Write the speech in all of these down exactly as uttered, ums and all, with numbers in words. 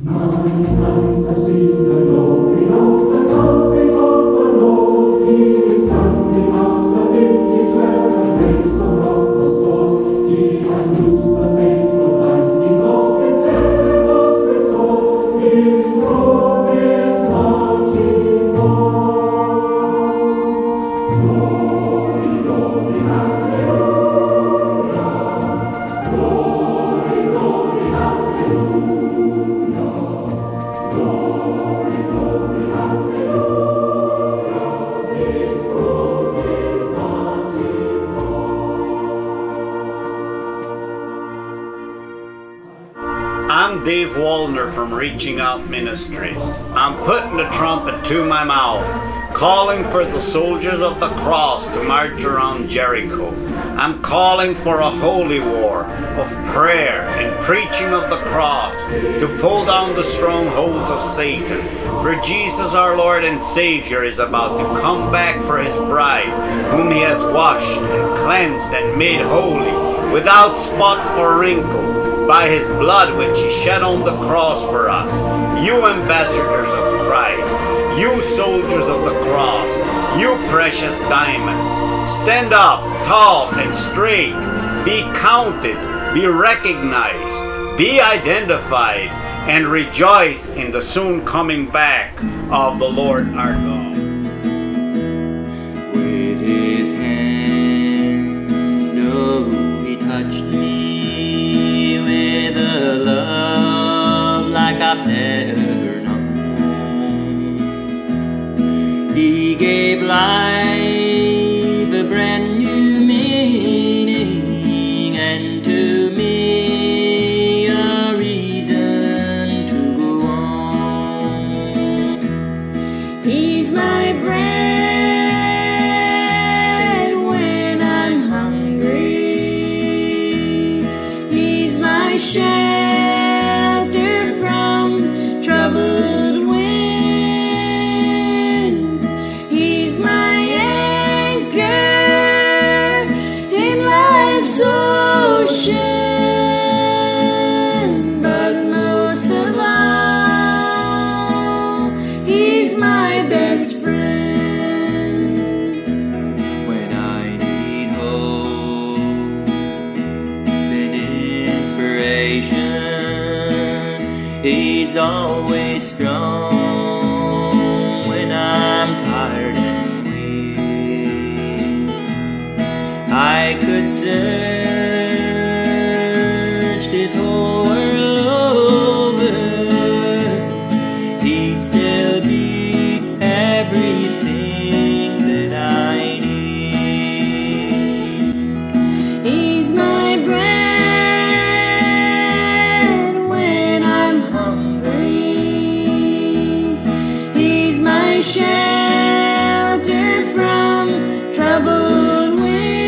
I'm Dave Wallner from Reaching Out Ministries. I'm putting the trumpet to my mouth, calling for the soldiers of the cross to march around Jericho. I'm calling for a holy war of prayer and preaching of the cross to pull down the strongholds of Satan. For Jesus our Lord and Savior is about to come back for his bride, whom he has washed and cleansed and made holy, without spot or wrinkle, by his blood which he shed on the cross for us. You ambassadors of Christ, you soldiers of the cross, you precious diamonds, stand up tall and straight, be counted, be recognized, be identified, and rejoice in the soon coming back of the Lord our God. With his hand, oh, he touched me with a love like I've never known. He gave life a brand new meaning, and to me a reason to go on. He's my bread when I'm hungry. He's my shelter from troubled winds. He's my anchor in life's ocean. But most of all, he's my best friend. When I need hope and inspiration, he's always strong. When I'm tired and weak, I could search this whole world over, he'd still be everything that I need. He's my bread when I'm hungry. He's my shelter from troubled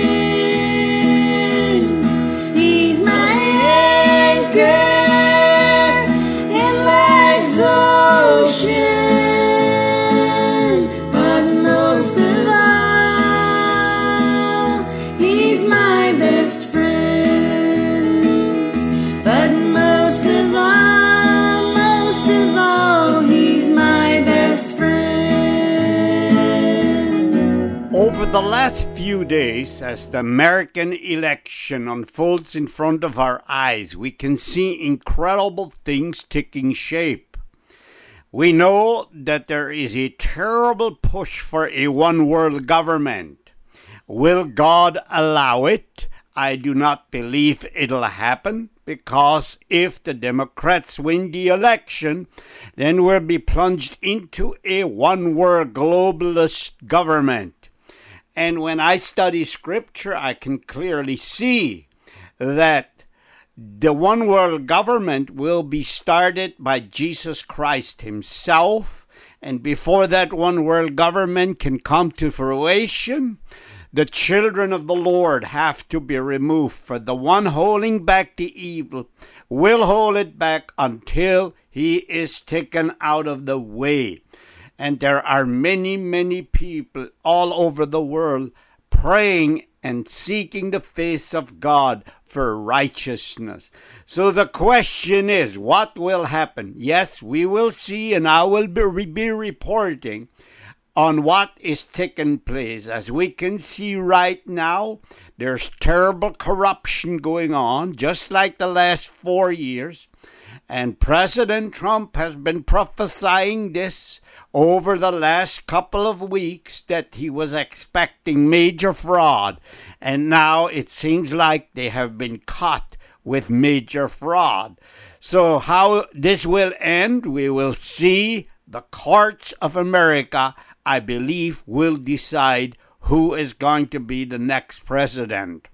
winds. He's my anchor in life's ocean. But most of all, he's my best friend. But most of all, most of all, he's my best friend. Over the last few days, as the American election unfolds in front of our eyes, we can see incredible things taking shape. We know that there is a terrible push for a one-world government. Will God allow it? I do not believe it'll happen, because if the Democrats win the election, then we'll be plunged into a one-world globalist government. And when I study scripture, I can clearly see that the one world government will be started by Jesus Christ himself. And before that one world government can come to fruition, the children of the Lord have to be removed. For the one holding back the evil will hold it back until he is taken out of the way. And there are many, many people all over the world praying and seeking the face of God for righteousness. So the question is, what will happen? Yes, we will see, and I will be, be reporting on what is taking place. As we can see right now, there's terrible corruption going on, just like the last four years. And President Trump has been prophesying this over the last couple of weeks, that he was expecting major fraud. And now it seems like they have been caught with major fraud. So how this will end, we will see. The courts of America, I believe, will decide who is going to be the next president.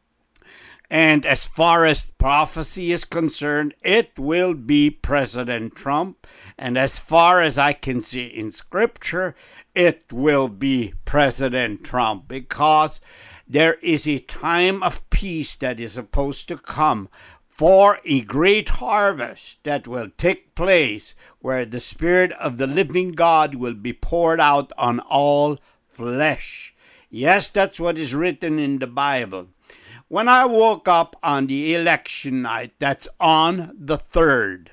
And as far as prophecy is concerned, it will be President Trump. And as far as I can see in Scripture, it will be President Trump, because there is a time of peace that is supposed to come for a great harvest that will take place, where the Spirit of the living God will be poured out on all flesh. Yes, that's what is written in the Bible. When I woke up on the election night, that's on the third,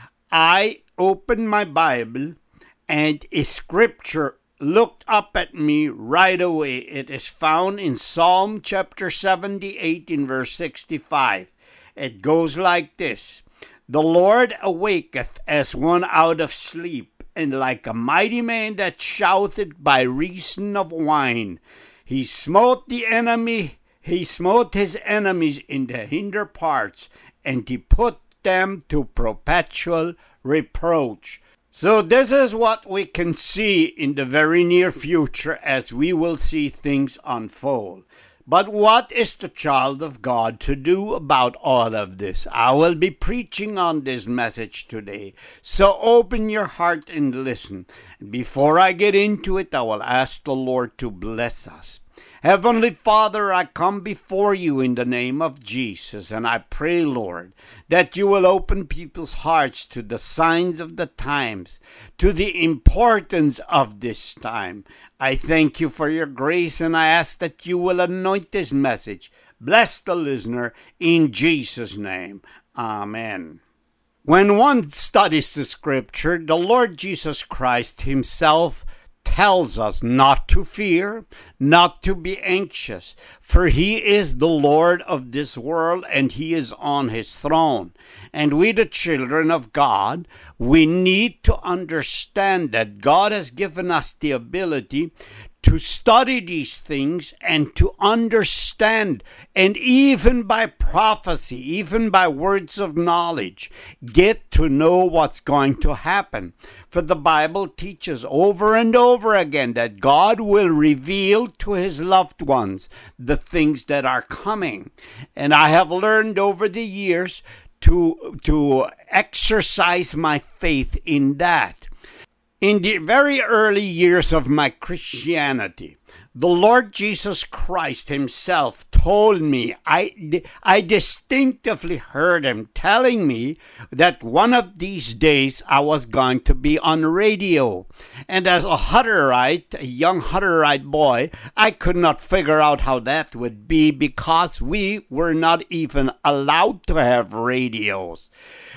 I opened my Bible and a scripture looked up at me right away. It is found in Psalm chapter seventy-eight in verse sixty-five. It goes like this: The Lord awaketh as one out of sleep, and like a mighty man that shouteth by reason of wine. He smote the enemy, he smote his enemies in the hinder parts, and he put them to perpetual reproach. So this is what we can see in the very near future, as we will see things unfold. But what is the child of God to do about all of this? I will be preaching on this message today, so open your heart and listen. Before I get into it, I will ask the Lord to bless us. Heavenly Father, I come before you in the name of Jesus, and I pray, Lord, that you will open people's hearts to the signs of the times, to the importance of this time. I thank you for your grace, and I ask that you will anoint this message. Bless the listener in Jesus' name. Amen. When one studies the Scripture, the Lord Jesus Christ himself tells us not to fear, not to be anxious, for he is the Lord of this world, and he is on his throne. And we, the children of God, we need to understand that God has given us the ability to study these things and to understand, and even by prophecy, even by words of knowledge, get to know what's going to happen. For the Bible teaches over and over again that God will reveal to his loved ones the things that are coming. And I have learned over the years to, to exercise my faith in that. In the very early years of my Christianity, the Lord Jesus Christ himself told me, I, I distinctively heard him telling me that one of these days I was going to be on radio. And as a Hutterite, a young Hutterite boy, I could not figure out how that would be, because we were not even allowed to have radios.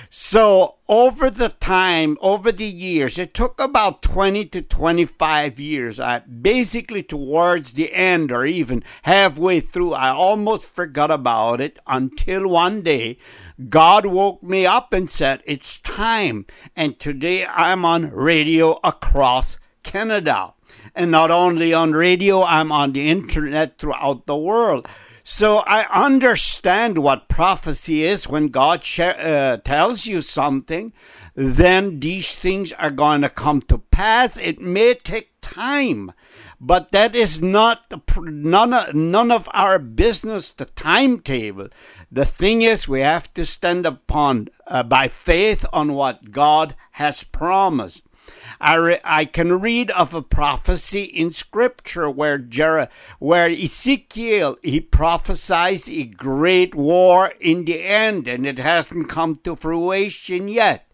So over the time, over the years, it took about twenty to twenty-five years. I basically towards the end, or even halfway through, I almost forgot about it, until one day God woke me up and said, it's time. And today I'm on radio across Canada. And not only on radio, I'm on the internet throughout the world. So I understand what prophecy is. When God sh- uh, tells you something, then these things are going to come to pass. It may take time, but that is not the, none, of, none of our business, the timetable. The thing is, we have to stand upon uh, by faith on what God has promised. I, re- I can read of a prophecy in Scripture where Jer- where Ezekiel, he prophesies a great war in the end, and it hasn't come to fruition yet.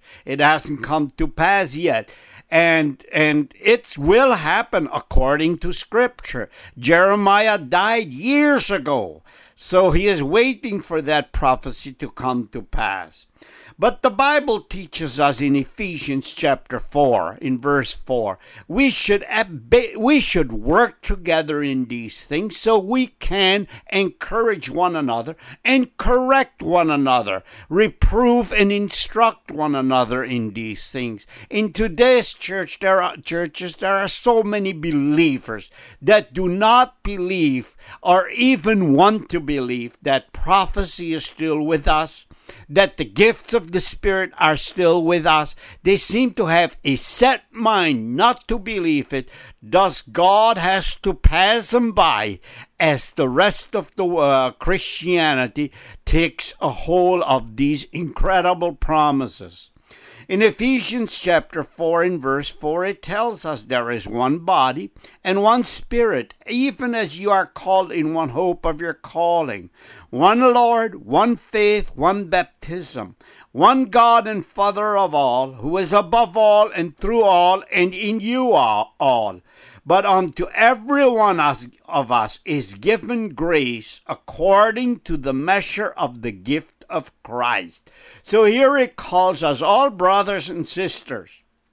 It hasn't come to pass yet. And and it will happen according to Scripture. Jeremiah died years ago, so he is waiting for that prophecy to come to pass. But the Bible teaches us in Ephesians chapter four, in verse four, we should we should work together in these things so we can encourage one another and correct one another, reprove and instruct one another in these things. In today's church, there are churches, there are so many believers that do not believe or even want to believe that prophecy is still with us, that the gifts of the Spirit are still with us. They seem to have a set mind not to believe it. Thus, God has to pass them by as the rest of the uh, Christianity takes a hold of these incredible promises. In Ephesians chapter four and verse four, it tells us there is one body and one Spirit, even as you are called in one hope of your calling. One Lord, one faith, one baptism, one God and Father of all, who is above all and through all and in you all. But unto every one of us is given grace according to the measure of the gift of Christ. So here it calls us all brothers and sisters.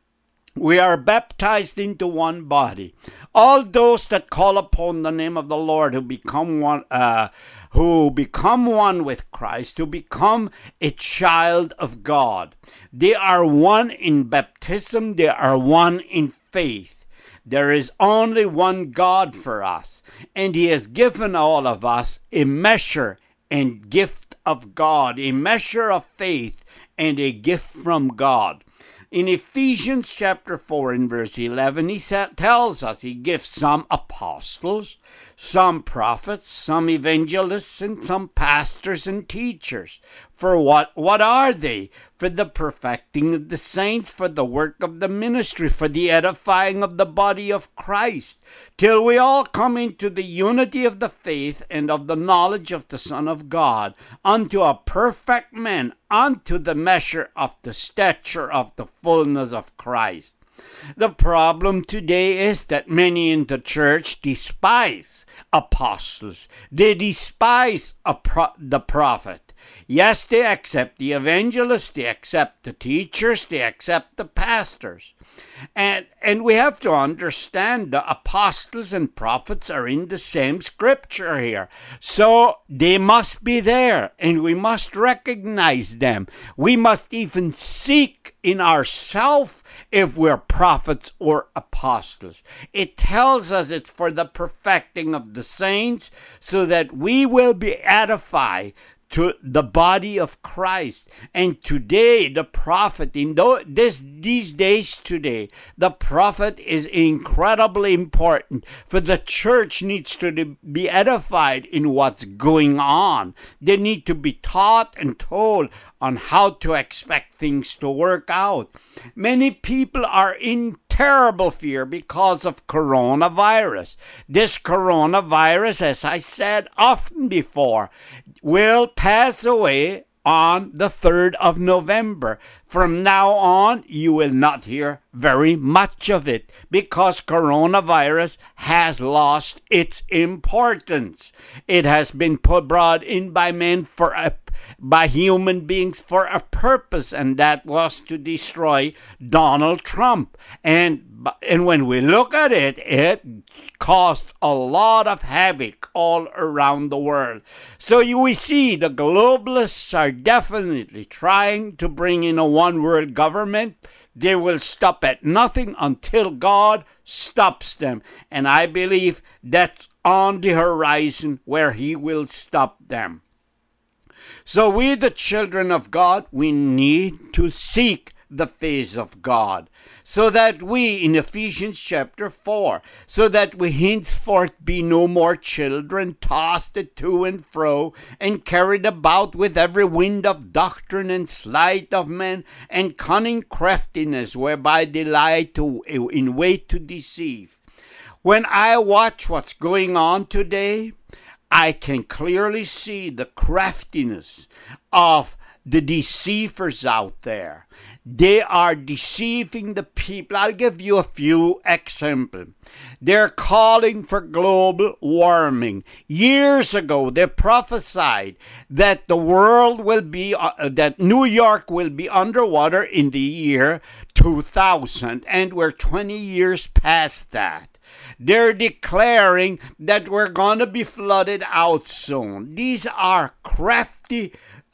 We are baptized into one body. All those that call upon the name of the Lord, who become one, uh, who become one with Christ, who become a child of God. They are one in baptism. They are one in faith. There is only one God for us, and He has given all of us a measure and gift of God, a measure of faith and a gift from God. In Ephesians chapter four and verse eleven, he tells us he gives some apostles, some prophets, some evangelists, and some pastors and teachers. For what? What are they? For the perfecting of the saints, for the work of the ministry, for the edifying of the body of Christ, till we all come into the unity of the faith and of the knowledge of the Son of God, unto a perfect man, unto the measure of the stature of the fullness of Christ. The problem today is that many in the church despise apostles. They despise a pro- the prophet. Yes, they accept the evangelists, they accept the teachers, they accept the pastors. And, and we have to understand the apostles and prophets are in the same scripture here. So they must be there, and we must recognize them. We must even seek in ourselves if we're prophets or apostles. It tells us it's for the perfecting of the saints, so that we will be edified to the body of Christ. And today, the prophet, in this, these days today, the prophet is incredibly important, for the church needs to be edified in what's going on. They need to be taught and told on how to expect things to work out. Many people are in terrible fear because of coronavirus. This coronavirus, as I said often before, will pass away on the third of November. From now on, you will not hear very much of it because coronavirus has lost its importance. It has been put, brought in by men for a by human beings for a purpose, and that was to destroy Donald Trump. And and when we look at it, it caused a lot of havoc all around the world. So you, we see the globalists are definitely trying to bring in a one-world government. They will stop at nothing until God stops them. And I believe that's on the horizon where He will stop them. So we, the children of God, we need to seek the face of God, so that we, in Ephesians chapter four, so that we henceforth be no more children, tossed to and fro, and carried about with every wind of doctrine and sleight of men, and cunning craftiness, whereby they lie to, in wait to deceive. When I watch what's going on today, I can clearly see the craftiness of the deceivers out there. They are deceiving the people. I'll give you a few examples. They're calling for global warming. Years ago, they prophesied that the world will be, uh, that New York will be underwater in the year two thousand, and we're twenty years past that. They're declaring that we're going to be flooded out soon. These are crafty,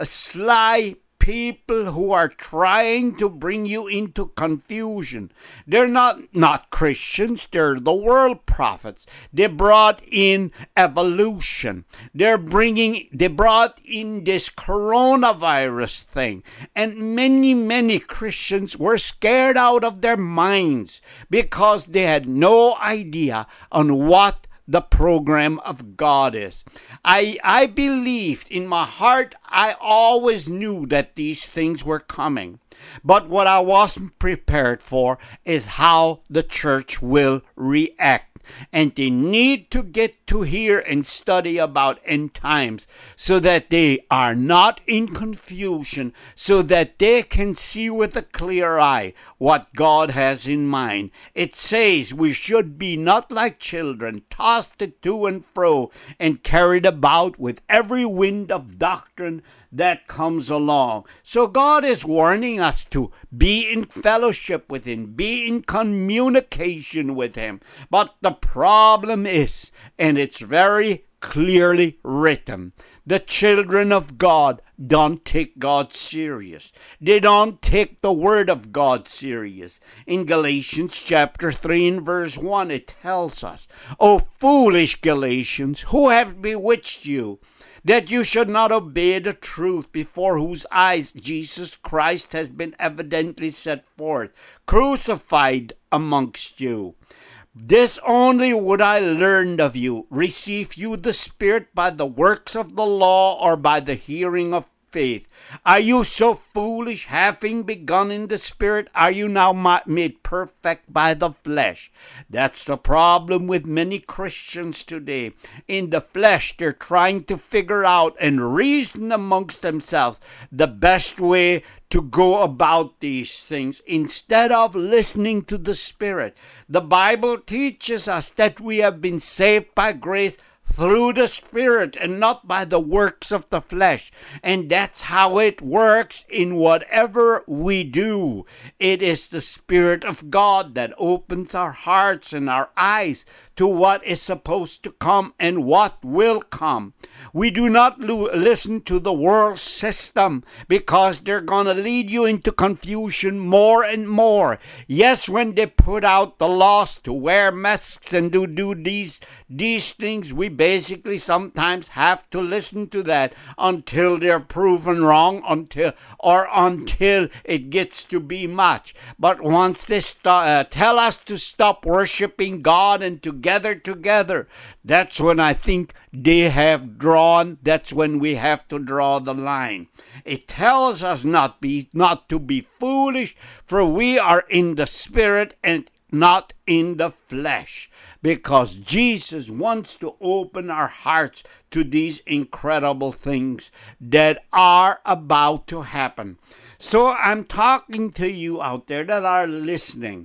sly people who are trying to bring you into confusion. They're not not Christians, they're the world prophets. They brought in evolution. They're bringing they brought in this coronavirus thing. And many, many Christians were scared out of their minds because they had no idea on what the program of God is. I I believed in my heart, I always knew that these things were coming. But what I wasn't prepared for is how the church will react. And they need to get to hear and study about end times so that they are not in confusion, so that they can see with a clear eye what God has in mind. It says we should be not like children, tossed to and fro and carried about with every wind of doctrine that comes along. So God is warning us to be in fellowship with Him, be in communication with Him. But the problem is, and it's very clearly written, the children of God don't take God serious. They don't take the word of God serious. In Galatians chapter three and verse one, it tells us, "O foolish Galatians, who have bewitched you, that you should not obey the truth, before whose eyes Jesus Christ has been evidently set forth, crucified amongst you? This only would I learn of you. Receive you the Spirit by the works of the law, or by the hearing of faith? Are you so foolish? Having begun in the Spirit, are you now made perfect by the flesh?" That's the problem with many Christians today. In the flesh, they're trying to figure out and reason amongst themselves the best way to go about these things instead of listening to the Spirit. The Bible teaches us that we have been saved by grace through the Spirit and not by the works of the flesh. And that's how it works in whatever we do. It is the Spirit of God that opens our hearts and our eyes to what is supposed to come and what will come. We do not lo- listen to the world system, because they're going to lead you into confusion more and more. Yes, when they put out the laws to wear masks and to do these, these things, we basically sometimes have to listen to that until they're proven wrong, until or until it gets to be much. But once they st- uh, tell us to stop worshiping God and to gather together, that's when I think they have drawn, that's when we have to draw the line. It tells us not be not to be foolish, for we are in the Spirit and not in the flesh, because Jesus wants to open our hearts to these incredible things that are about to happen. So I'm talking to you out there that are listening.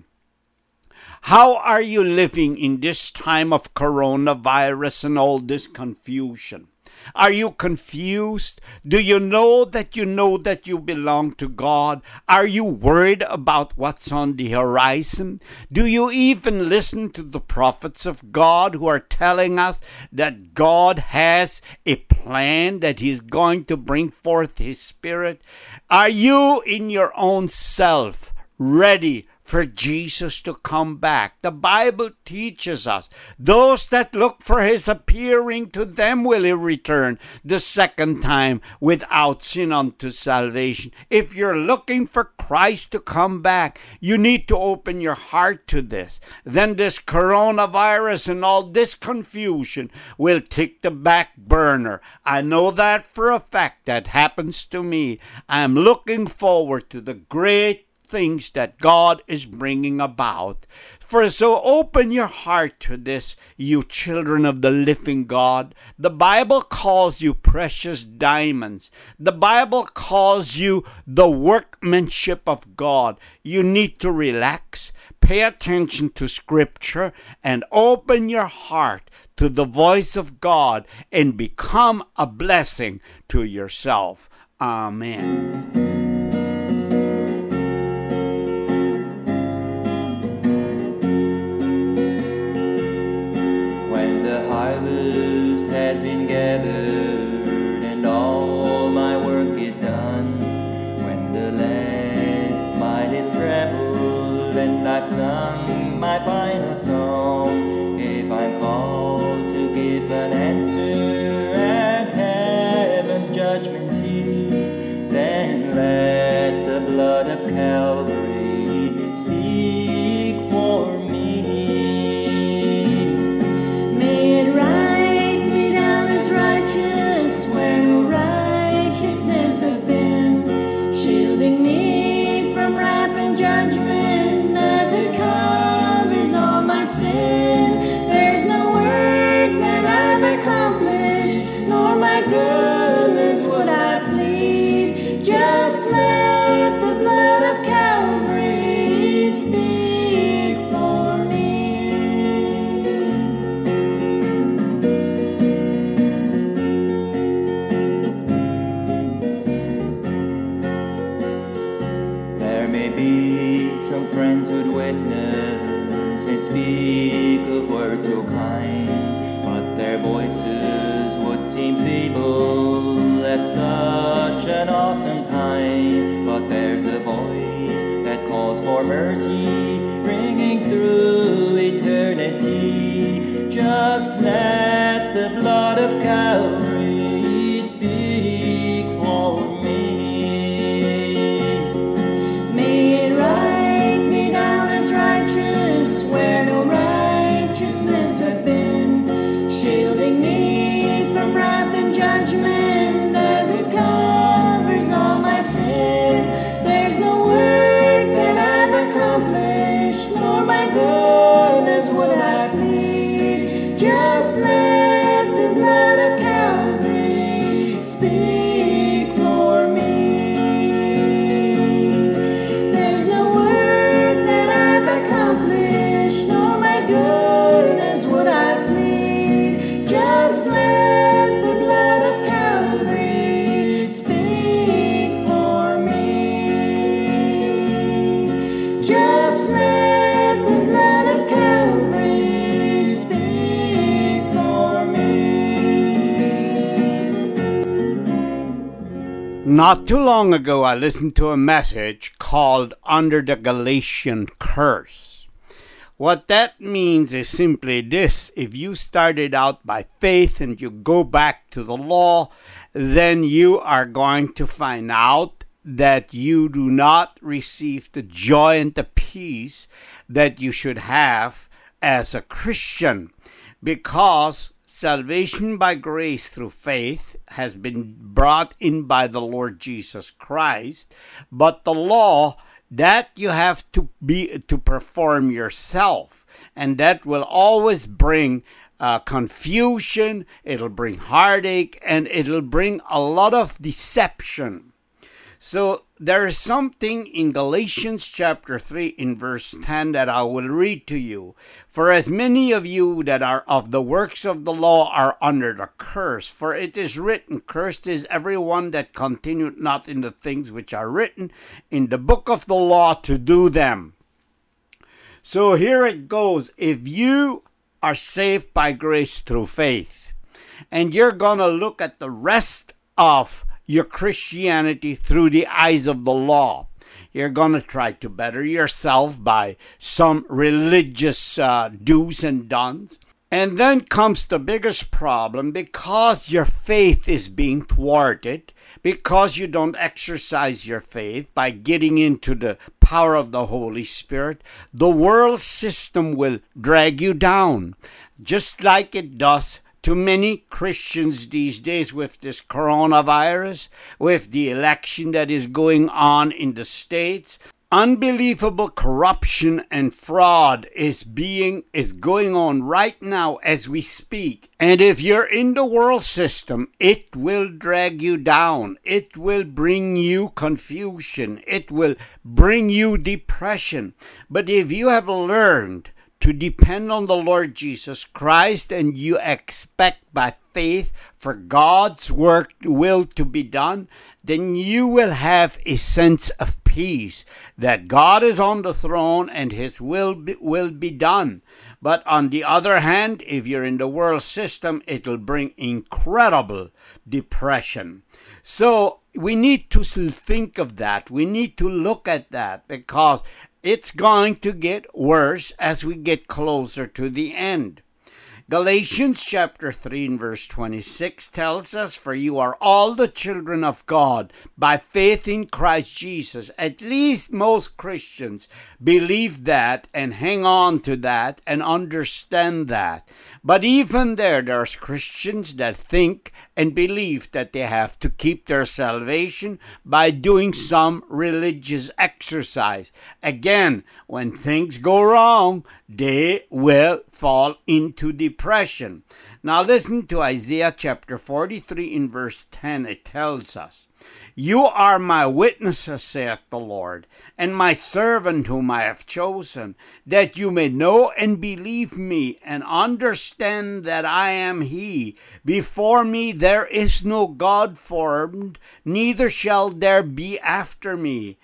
How are you living in this time of coronavirus and all this confusion? Are you confused? Do you know that you know that you belong to God? Are you worried about what's on the horizon? Do you even listen to the prophets of God who are telling us that God has a plan, that He's going to bring forth His Spirit? Are you in your own self ready for Jesus to come back? The Bible teaches us, those that look for His appearing, to them will He return the second time without sin unto salvation. If you're looking for Christ to come back, you need to open your heart to this. Then this coronavirus and all this confusion will take the back burner. I know that for a fact. That happens to me. I'm looking forward to the great things that God is bringing about. For so open your heart to this, you children of the living God. The Bible calls you precious diamonds. The Bible calls you the workmanship of God. You need to relax, pay attention to Scripture, and open your heart to the voice of God and become a blessing to yourself. Amen. When the harvest has been gathered and all my work is done, when the last mile is traveled and I've sung my final song, if I'm called to give an answer at heaven's judgment seat, then let the blood of Calvary speak for me. May it write me down as righteous where no righteousness has been, shielding me from wrath and judgment as it covers all my sin. There's no work that I've accomplished, nor my goodness would I plead. Just let the blood of Calvary speak for me. There may be some friends who'd witness and speak a word so kind, but their voices would seem feeble at such an awesome time. But there's a voice that calls for mercy, ringing through eternity. Just let the blood of Calvary speak for me. May it write me down as righteous where no righteousness has been, shielding me from wrath and judgment as it covers all my sin. There's no work that I've accomplished, nor my goodness would I plead. Just let the blood of Calvary speak for me. There's no work that I've accomplished, nor my goodness would I plead. Just let the blood of Calvary speak for me. Just let the blood of Calvary speak for me. Not too long ago, I listened to a message called Under the Galatian Curse. What that means is simply this: if you started out by faith and you go back to the law, then you are going to find out that you do not receive the joy and the peace that you should have as a Christian, because salvation by grace through faith has been brought in by the Lord Jesus Christ, but the law, that you have to be to perform yourself, and that will always bring uh, confusion, it'll bring heartache, and it'll bring a lot of deception. So there is something in Galatians chapter three in verse ten that I will read to you. For as many of you that are of the works of the law are under the curse, for it is written, cursed is everyone that continueth not in the things which are written in the book of the law to do them. So here it goes. If you are saved by grace through faith, and you're going to look at the rest of your Christianity through the eyes of the law, you're going to try to better yourself by some religious uh, do's and don'ts. And then comes the biggest problem, because your faith is being thwarted, because you don't exercise your faith by getting into the power of the Holy Spirit, the world system will drag you down, just like it does to many Christians these days with this coronavirus, with the election that is going on in the States. Unbelievable corruption and fraud is being is going on right now as we speak. And if you're in the world system, it will drag you down. It will bring you confusion. It will bring you depression. But if you have learned to depend on the Lord Jesus Christ and you expect by faith for God's work will to be done, then you will have a sense of peace that God is on the throne and his will be, will be done. But on the other hand, if you're in the world system, it'll bring incredible depression. So we need to think of that. We need to look at that because it's going to get worse as we get closer to the end. Galatians chapter three and verse twenty-six tells us, "For you are all the children of God by faith in Christ Jesus." At least most Christians believe that and hang on to that and understand that. But even there, there's Christians that think and believe that they have to keep their salvation by doing some religious exercise. Again, when things go wrong, they will fall into depression. Now listen to Isaiah chapter forty-three in verse ten. It tells us, "You are my witnesses, saith the Lord, and my servant whom I have chosen, that you may know and believe me, and understand that I am he. Before me there is no God formed, neither shall there be after me.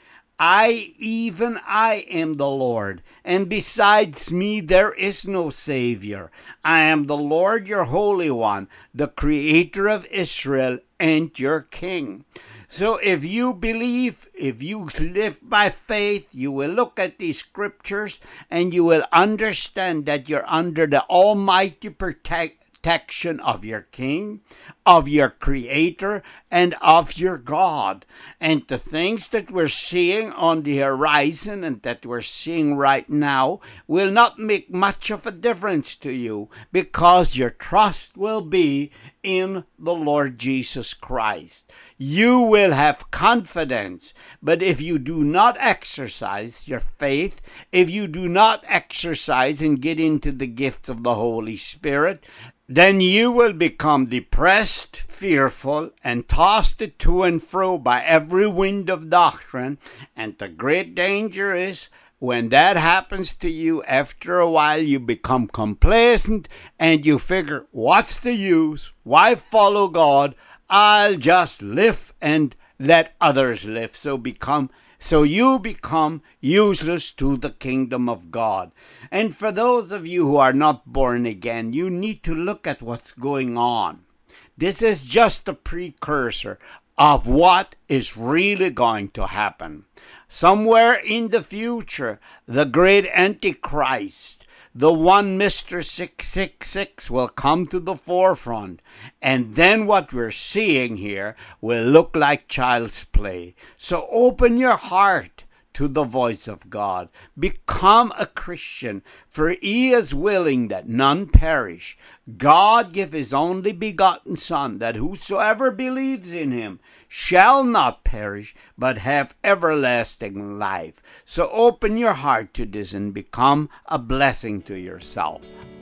I, even I, am the Lord, and besides me there is no Savior. I am the Lord your Holy One, the Creator of Israel, and your King." So if you believe, if you live by faith, you will look at these scriptures and you will understand that you're under the almighty protection protection of your King, of your Creator, and of your God. And the things that we're seeing on the horizon and that we're seeing right now will not make much of a difference to you because your trust will be in the Lord Jesus Christ. You will have confidence, but if you do not exercise your faith, if you do not exercise and get into the gifts of the Holy Spirit, then you will become depressed, fearful, and tossed to and fro by every wind of doctrine. And the great danger is when that happens to you, after a while you become complacent and you figure, what's the use? Why follow God? I'll just live and let others live. So become So you become useless to the kingdom of God. And for those of you who are not born again, you need to look at what's going on. This is just a precursor of what is really going to happen. Somewhere in the future, the great Antichrist, the one Mister six six six, will come to the forefront. And then what we're seeing here will look like child's play. So open your heart to the voice of God. Become a Christian, for he is willing that none perish. God give his only begotten Son, that whosoever believes in him shall not perish, but have everlasting life. So open your heart to this and become a blessing to yourself.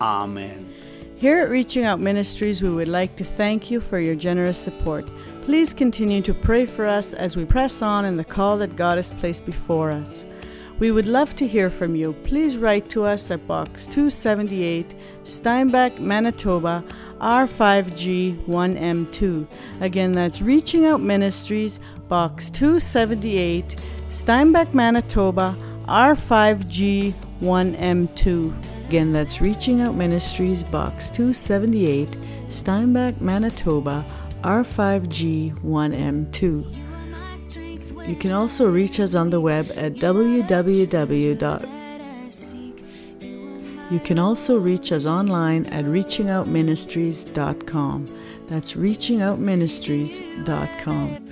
Amen. Here at Reaching Out Ministries, we would like to thank you for your generous support. Please continue to pray for us as we press on in the call that God has placed before us. We would love to hear from you. Please write to us at Box two seventy-eight, Steinbach, Manitoba, R five G one M two. Again, that's Reaching Out Ministries, Box two seventy-eight, Steinbach, Manitoba, R five G one M two. Again, that's Reaching Out Ministries, Box two seventy-eight, Steinbach, Manitoba, R five G one M two. You can also reach us on the web at w w w dot You can also reach us online at reaching out ministries dot com. That's reaching out ministries dot com.